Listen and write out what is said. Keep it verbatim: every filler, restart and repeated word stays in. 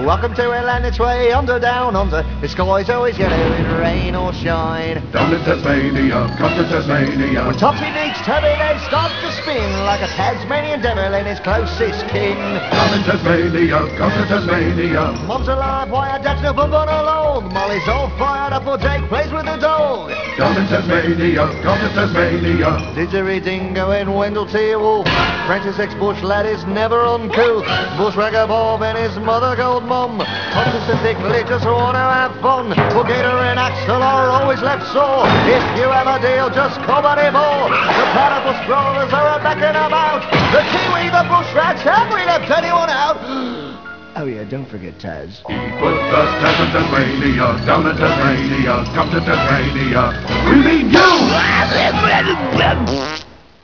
Welcome to Atlantic's Way, under, down, under. The sky's always yellow in rain or shine. Down in Tasmania, come to Tasmania. When Topsy meets Tabby, they start to spin like a Tasmanian devil and his closest kin. Down in Tasmania, come to Tasmania. Mom's alive, why her dad's never gone along. Molly's all fired up, for Jake plays with the dog. Down in Tasmania, come to Tasmania. Didgeridingo and Wendell T. Wolf. Francis X. Bush lad is never uncouth. Bushwhacker Bob and his mother gold mum. Thompson and Dickley just want to have fun. Boogator and Axel are always left sore. If you have a deal, just call anymore. The Platypus Brothers are backing about. The Kiwi, the Bush Rats, have we left anyone out? Oh yeah, don't forget Taz. He put the Taz in Tasmania, down in Tasmania, come to Tasmania. We mean you!